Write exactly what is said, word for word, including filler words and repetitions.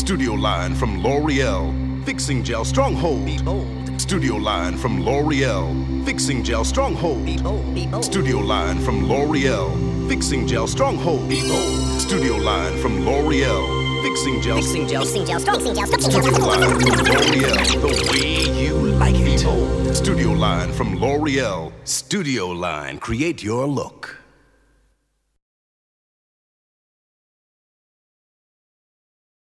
Studio line from L'Oreal. Fixing gel stronghold. Behold. Studio line from L'Oreal. Fixing gel stronghold. Behold. Behold. Studio line from L'Oreal. Fixing gel stronghold. Behold. Studio line from L'Oreal. Fixing gel. Fixing gel. Fixing gel strong. Fixing gel strong. Studio line from L'Oreal. The way you like it. Studio line from L'Oreal. Studio line. Create your look.